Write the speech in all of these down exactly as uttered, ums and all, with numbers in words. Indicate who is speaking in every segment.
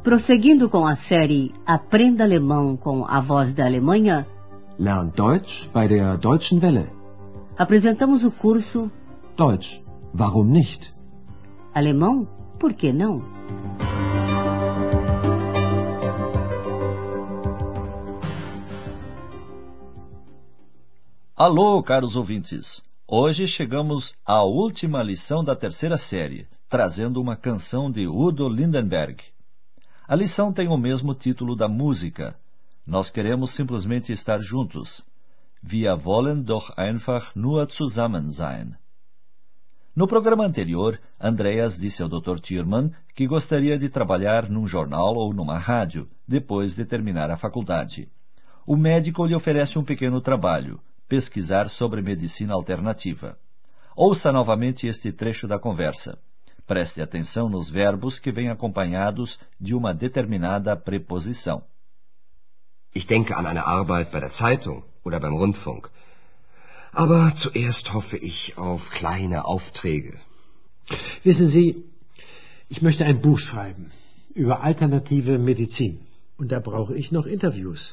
Speaker 1: Prosseguindo com a série Aprenda Alemão com a Voz da Alemanha,
Speaker 2: Lern Deutsch bei der Deutschen Welle.
Speaker 1: Apresentamos o curso
Speaker 2: Deutsch, warum nicht?
Speaker 1: Alemão, por que não?
Speaker 3: Alô, caros ouvintes! Hoje chegamos à última lição da terceira série, trazendo uma canção de Udo Lindenberg. A lição tem o mesmo título da música. Nós queremos simplesmente estar juntos. Wir wollen doch einfach nur zusammen sein. No programa anterior, Andreas disse ao doutor Thürmann que gostaria de trabalhar num jornal ou numa rádio, depois de terminar a faculdade. O médico lhe oferece um pequeno trabalho, pesquisar sobre medicina alternativa. Ouça novamente este trecho da conversa. Preste atenção nos verbos que vêm acompanhados de uma determinada preposição.
Speaker 4: Ich denke an eine Arbeit bei der Zeitung oder beim Rundfunk. Aber zuerst hoffe ich auf kleine Aufträge.
Speaker 5: Wissen Sie, ich möchte ein Buch schreiben über alternative Medizin. Und da brauche ich noch Interviews.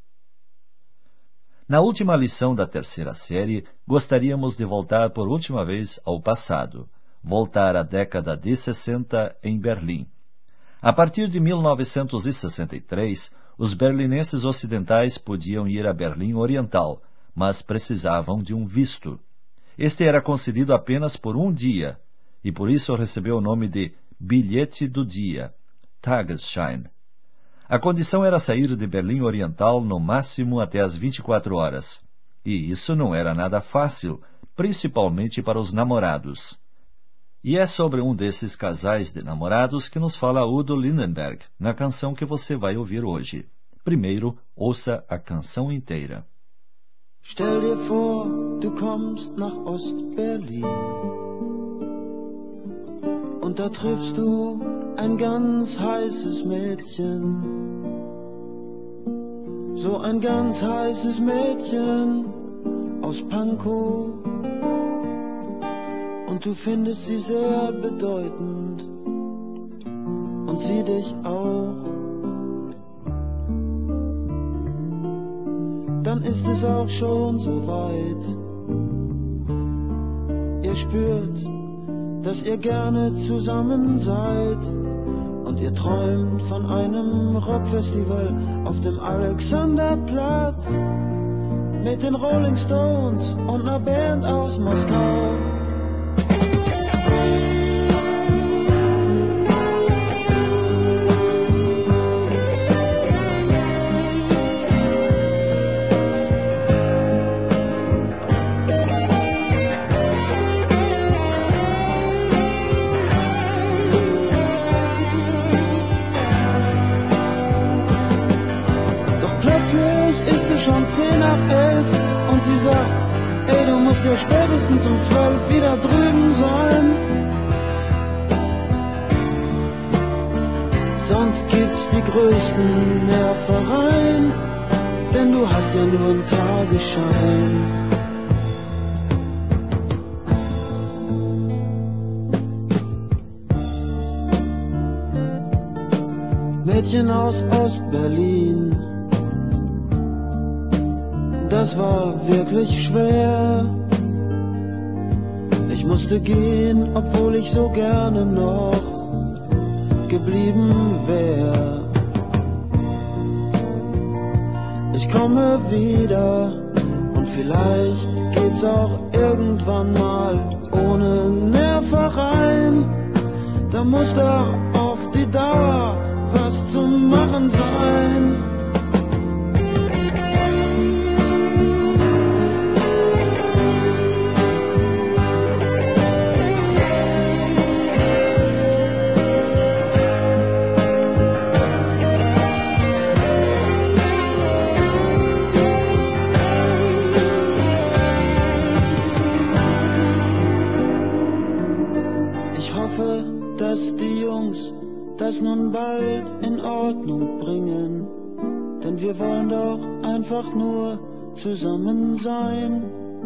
Speaker 3: Na última lição da terceira série, gostaríamos de voltar por última vez ao passado. Voltar à década de sessenta em Berlim. A partir de mil novecentos e sessenta e três, os berlinenses ocidentais podiam ir a Berlim Oriental, mas precisavam de um visto. Este era concedido apenas por um dia, e por isso recebeu o nome de bilhete do dia, Tagesschein. A condição era sair de Berlim Oriental no máximo até às vinte e quatro horas. E isso não era nada fácil, principalmente para os namorados. E é sobre um desses casais de namorados que nos fala Udo Lindenberg, na canção que você vai ouvir hoje. Primeiro, ouça a canção inteira.
Speaker 6: Stell dir vor, du kommst nach Ost-Berlin und da triffst du ein ganz heißes Mädchen, so ein ganz heißes Mädchen aus Pankow. Und du findest sie sehr bedeutend und sie dich auch. Dann ist es auch schon so weit. Ihr spürt, dass ihr gerne zusammen seid und ihr träumt von einem Rockfestival auf dem Alexanderplatz mit den Rolling Stones und einer Band aus Moskau. Schon zehn nach elf und sie sagt, ey, du musst ja spätestens um zwölf wieder drüben sein. Sonst gibt's die größten Nervereien, denn du hast ja nur einen Tagesschein. Mädchen aus Ost-Berlin, das war wirklich schwer. Ich musste gehen, obwohl ich so gerne noch geblieben wär. Ich komme wieder und vielleicht geht's auch irgendwann mal ohne Nervereien. Da muss doch auf die Dauer was zu machen sein. Dass die Jungs das nun bald in Ordnung bringen, denn wir wollen doch einfach nur zusammen sein.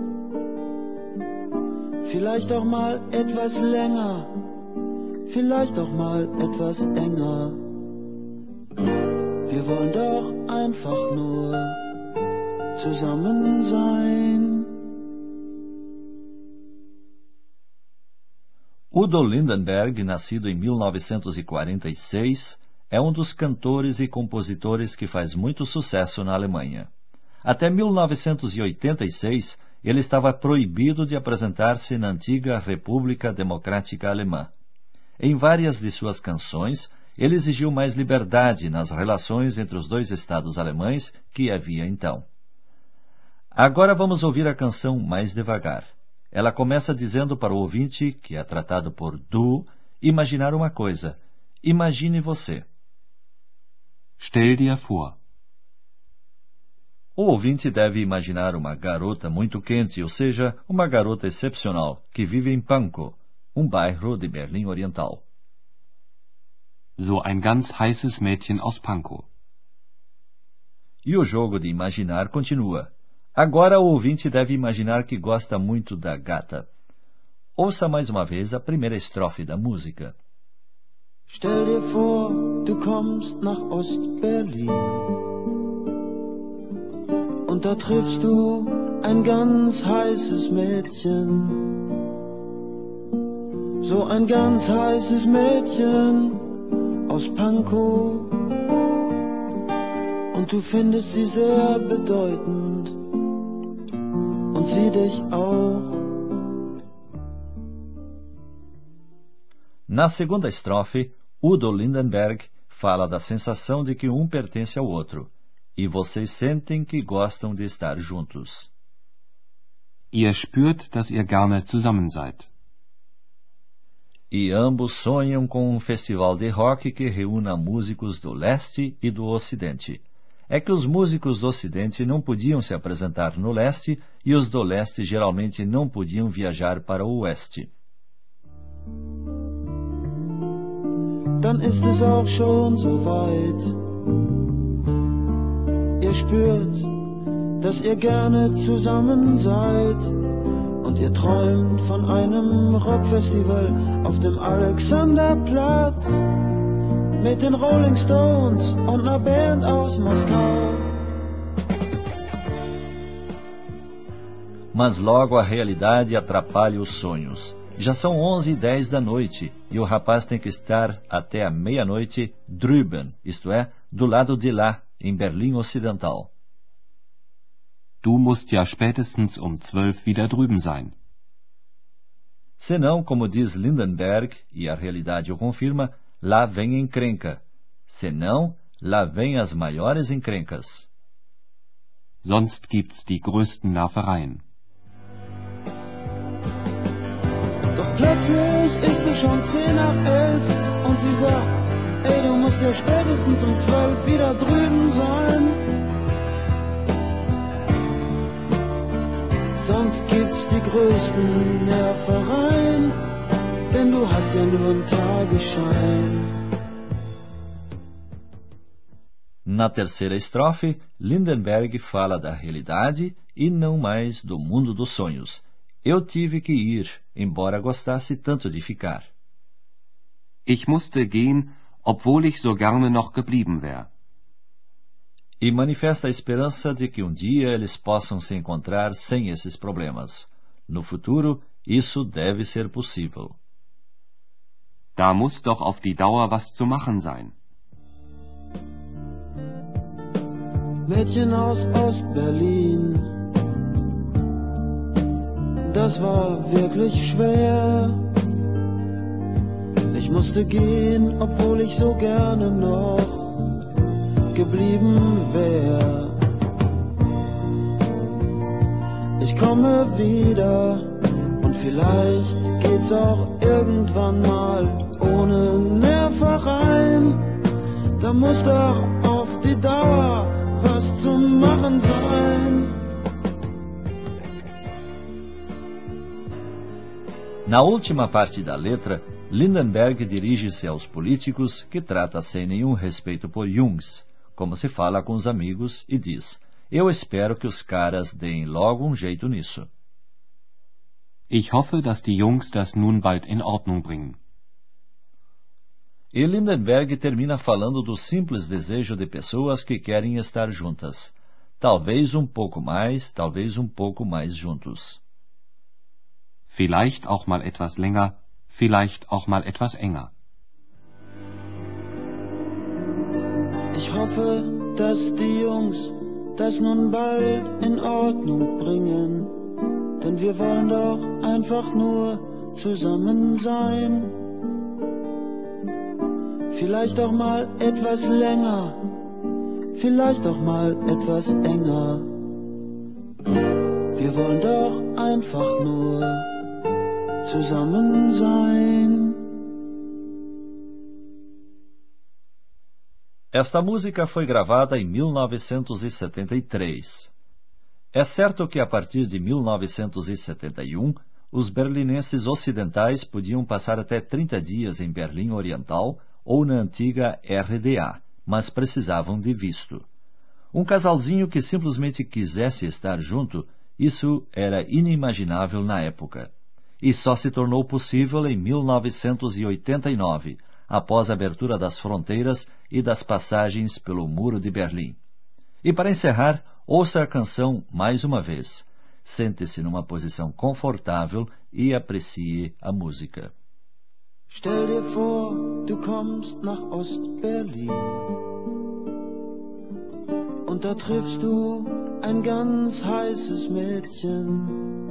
Speaker 6: Vielleicht auch mal etwas länger, vielleicht auch mal etwas enger. Wir wollen doch einfach nur zusammen sein.
Speaker 3: Udo Lindenberg, nascido em mil novecentos e quarenta e seis, é um dos cantores e compositores que faz muito sucesso na Alemanha. Até mil novecentos e oitenta e seis, ele estava proibido de apresentar-se na antiga República Democrática Alemã. Em várias de suas canções, ele exigiu mais liberdade nas relações entre os dois estados alemães que havia então. Agora vamos ouvir a canção mais devagar. Ela começa dizendo para o ouvinte, que é tratado por du, imaginar uma coisa. Imagine você.
Speaker 2: Stell dir vor.
Speaker 3: O ouvinte deve imaginar uma garota muito quente, ou seja, uma garota excepcional, que vive em Pankow, um bairro de Berlim Oriental.
Speaker 2: So ein ganz heißes Mädchen aus Pankow.
Speaker 3: E o jogo de imaginar continua. Agora o ouvinte deve imaginar que gosta muito da gata. Ouça mais uma vez a primeira estrofe da música.
Speaker 6: Stell dir vor, du kommst nach Ost-Berlin und da triffst du ein ganz heißes Mädchen. So ein ganz heißes Mädchen aus Pankow und du findest sie sehr bedeutend und sie dich auch.
Speaker 3: Na segunda estrofe, Udo Lindenberg fala da sensação de que um pertence ao outro, e vocês sentem que gostam de estar juntos.
Speaker 2: Ihr spürt, dass ihr gerne zusammen seid.
Speaker 3: E ambos sonham com um festival de rock que reúna músicos do leste e do ocidente. É que os músicos do ocidente não podiam se apresentar no leste e os do leste geralmente não podiam viajar para o oeste.
Speaker 6: Dann ist es auch schon so weit. Ihr spürt, dass ihr gerne zusammen seid und ihr träumt von einem Rockfestival auf dem Alexanderplatz mit den Rolling Stones und einer Band aus Moskau.
Speaker 3: Mas logo a realidade atrapalha os sonhos. Já são onze e dez da noite e o rapaz tem que estar até a meia-noite drüben, isto é, do lado de lá, em Berlim Ocidental.
Speaker 2: Du musst ja spätestens um zwölf wieder drüben sein.
Speaker 3: Senão, como diz Lindenberg, e a realidade o confirma, lá vem encrenca. Senão, lá vem as maiores encrencas.
Speaker 2: Sonst gibt's die größten Nervereien.
Speaker 6: Doch plötzlich ist es schon zehn nach elf und sie sagt, ey, du musst ja spätestens um zwölf wieder drüben sein. Sonst gibt's die größten Nervereien, denn du hast ja nur einen Tagesschein.
Speaker 3: Na terceira estrofe, Lindenberg fala da realidade e não mais do mundo dos sonhos. Eu tive que ir, embora gostasse tanto de ficar.
Speaker 2: Ich musste gehen, obwohl ich so gerne noch geblieben wär.
Speaker 3: E manifesta a esperança de que um dia eles possam se encontrar sem esses problemas. No futuro, isso deve ser possível.
Speaker 2: Da muss doch auf die Dauer was zu machen sein.
Speaker 6: Mädchen aus Ost-Berlin, das war wirklich schwer. Ich musste gehen, obwohl ich so gerne noch geblieben wär. Ich komme wieder und vielleicht geht's auch irgendwann mal ohne Nervereien. Da muss doch auf die Dauer was zu machen sein.
Speaker 3: Na última parte da letra, Lindenberg dirige-se aos políticos que trata sem nenhum respeito por Jungs, como se fala com os amigos, e diz: eu espero que os caras deem logo um jeito nisso.
Speaker 2: Ich hoffe, dass die Jungs das nun bald in Ordnung bringen.
Speaker 3: E Lindenberg termina falando do simples desejo de pessoas que querem estar juntas. Talvez um pouco mais, talvez um pouco mais juntos.
Speaker 2: Vielleicht auch mal etwas länger, vielleicht auch mal etwas enger.
Speaker 6: Ich hoffe, dass die Jungs das nun bald in Ordnung bringen, denn wir wollen doch einfach nur zusammen sein. Vielleicht auch mal etwas länger, vielleicht auch mal etwas enger. Wir wollen doch einfach nur zusammen sein.
Speaker 3: Esta música foi gravada em mil novecentos e setenta e três. É certo que a partir de mil novecentos e setenta e um, os berlinenses ocidentais podiam passar até trinta dias em Berlim Oriental ou na antiga R D A, mas precisavam de visto. Um casalzinho que simplesmente quisesse estar junto, isso era inimaginável na época. E só se tornou possível em mil novecentos e oitenta e nove, após a abertura das fronteiras e das passagens pelo Muro de Berlim. E para encerrar, ouça a canção mais uma vez. Sente-se numa posição confortável e aprecie a música.
Speaker 6: Stell dir vor, du kommst nach Ost-Berlin und da triffst du ein ganz heißes Mädchen.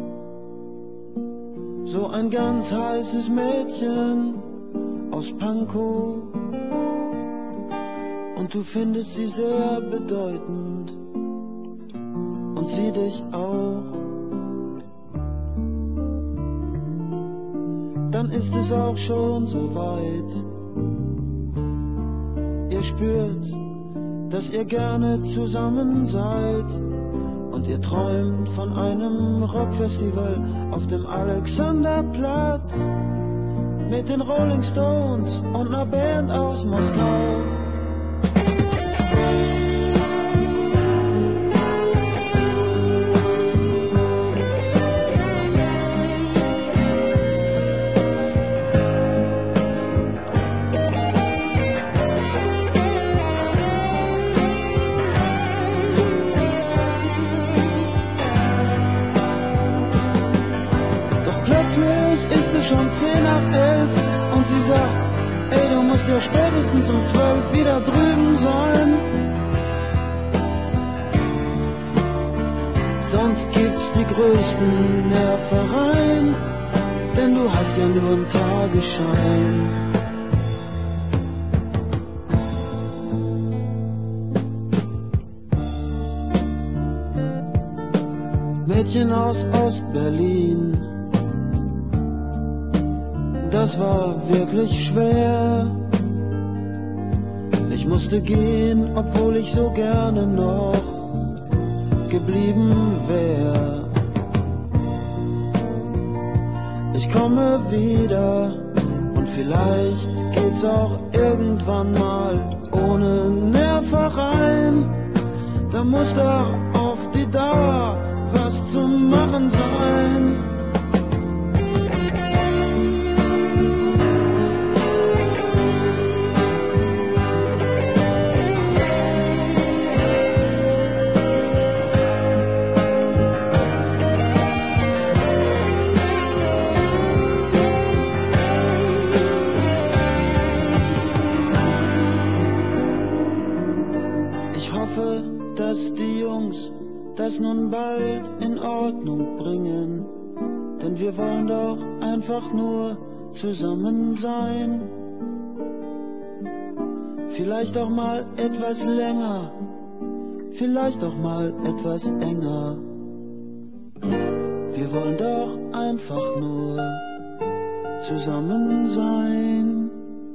Speaker 6: So ein ganz heißes Mädchen aus Pankow und du findest sie sehr bedeutend und sie dich auch. Dann ist es auch schon so weit. Ihr spürt, dass ihr gerne zusammen seid und ihr träumt von einem Rockfestival auf dem Alexanderplatz mit den Rolling Stones und einer Band aus Moskau. Schon zehn nach elf und sie sagt, ey, du musst ja spätestens um zwölf wieder drüben sein. Sonst gibt's die größten Nervereien, denn du hast ja nur einen Tagesschein. Mädchen aus Ost-Berlin, das war wirklich schwer. Ich musste gehen, obwohl ich so gerne noch geblieben wär. Ich komme wieder und vielleicht geht's auch irgendwann mal ohne Nervereien. Da muss doch auf die Dauer was zu machen sein. Dass die Jungs das nun bald in Ordnung bringen, denn wir wollen doch einfach nur zusammen sein. Vielleicht auch mal etwas länger, vielleicht auch mal etwas enger. Wir wollen doch einfach nur zusammen sein.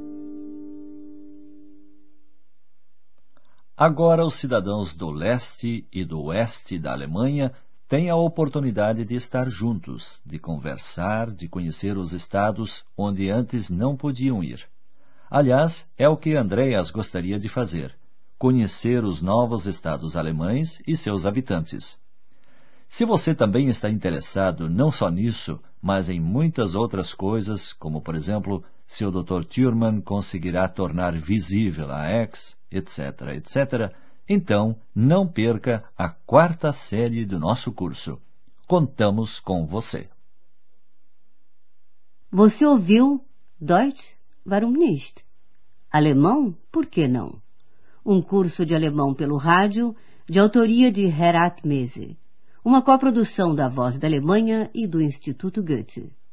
Speaker 3: Agora, os cidadãos do leste e do oeste da Alemanha têm a oportunidade de estar juntos, de conversar, de conhecer os estados onde antes não podiam ir. Aliás, é o que Andreas gostaria de fazer, conhecer os novos estados alemães e seus habitantes. Se você também está interessado não só nisso, mas em muitas outras coisas, como, por exemplo, se o doutor Thurman conseguirá tornar visível a X, etc, etcétera, então não perca a quarta série do nosso curso. Contamos com você.
Speaker 1: Você ouviu Deutsch? Warum nicht? Alemão? Por que não? Um curso de alemão pelo rádio, de autoria de Herat Mese. Uma coprodução da Voz da Alemanha e do Instituto Goethe.